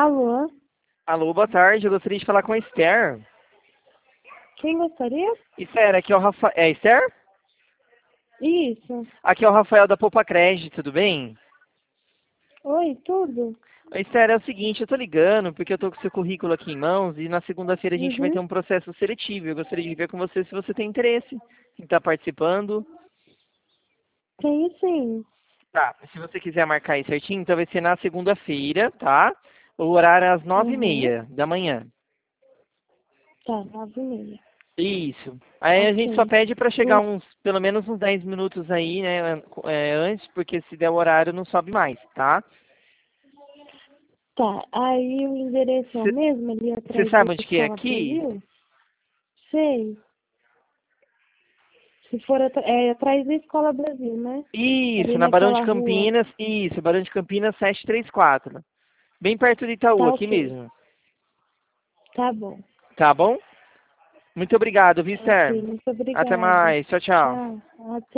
Alô? Alô, boa tarde. Eu gostaria de falar com a Esther. Quem gostaria? Esther, aqui é o Rafael. É Esther? Isso. Aqui é o Rafael da Poupa Crédito, tudo bem? Oi, tudo? Oi, Esther, é o seguinte, eu tô ligando porque eu tô com o seu currículo aqui em mãos e na segunda-feira a gente vai ter Uhum. um processo seletivo. Eu gostaria de ver com você se você tem interesse em estar participando. Tenho sim. Tá, se você quiser marcar aí certinho, então vai ser na segunda-feira, tá? O horário é às nove e Uhum. meia da manhã. Tá, 9h30. Isso. Aí a gente só Ok. pede para chegar O- pelo menos uns 10 minutos aí, né, antes, porque se der o horário não sobe mais, tá? Tá, aí o endereço é o mesmo, ali Você atrás da sabe onde que é Escola aqui? Brasil? Sei. Se for é atrás da Escola Brasil, né? Isso, Ali na Barão naquela de rua. Campinas, isso, Barão de Campinas 734. Bem perto do Itaú, Tá aqui ok. mesmo. Tá bom. Tá bom? Muito obrigado, viu, Ok, Esther? muito Até obrigada. mais. Tchau, tchau. Tchau. Até.